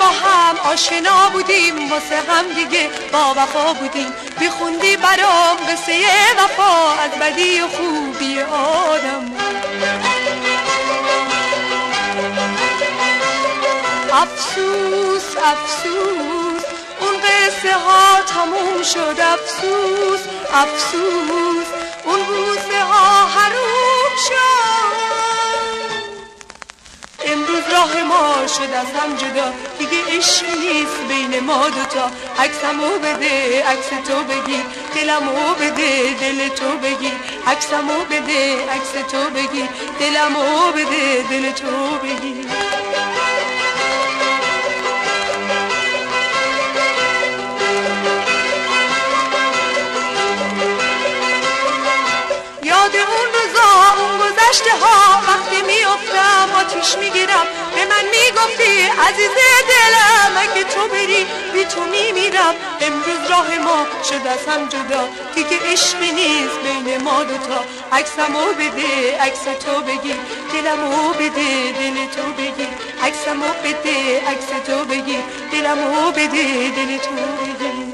هم آشنا بودیم، واسه هم دیگه با وفا بودیم. میخوندی برام قصه وفا از بدی و خوبی آدم. افسوس افسوس اون قصه ها تموم شد. افسوس افسوس اون بوسه ها حروم شد. امروز راه ما شد از هم جدا، دیگه عشقی نیست بین ما دوتا. عکسمو بده عکس تو بگیر، دلمو بده دل تو بگیر. عکسمو بده عکس تو بگیر، دلمو بده دل تو بگیر. یاد اون روزا اون گذشته ها، وقتی میافتم آتیش میگیرم. به من میگفتی عزیز دلم اگه تو بری بی تو میمیرم. امروز راه ما شد از هم جدا، دیگه عشقی نیست بین ما دوتا. عکسمو بده عکس تو بگیر، دلمو بده دل تو بگیر. عکسمو بده عکس تو بگیر، دلمو بده دل تو بگیر.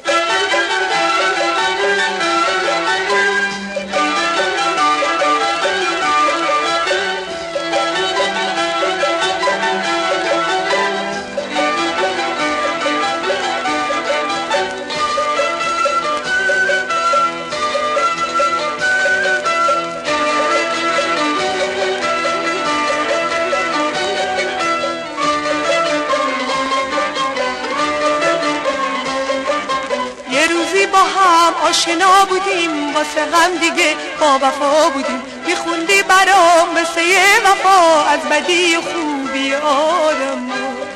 با هم آشنا بودیم، واسه هم دیگه با وفا بودیم. میخوندی برام قصه وفا از بدی خوبی آدم.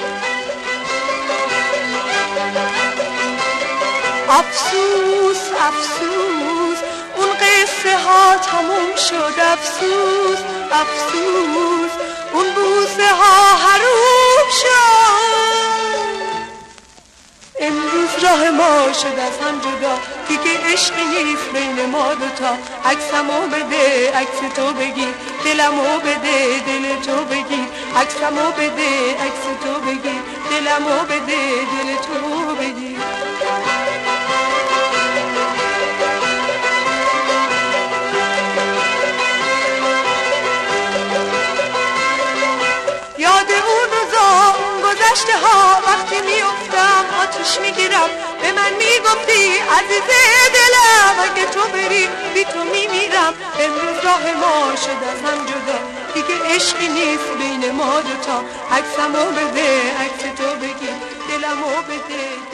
افسوس افسوس اون قصه ها تموم شد. افسوس افسوس اون بوسه ها حروم شد. امروز راه ما شد از هم جدا، دیگه عشقی نیست بین ما دوتا. عکسمو بده عکس تو بگیر، دلمو بده دل تو بگیر. عکسمو بده عکس تو بگیر، دلمو بده دل تو بگیر. یاد اون روزا اون گذشته ها، وقتی میافتم آتیش میگیرم. به من میگفتی عزیز دلم اگه تو بری بی تو میمیرم. امروز راه ما شد از هم جدا، دیگه عشقی نیست بین ما دوتا. عکسمو بده عکس تو بگیر، دلمو بده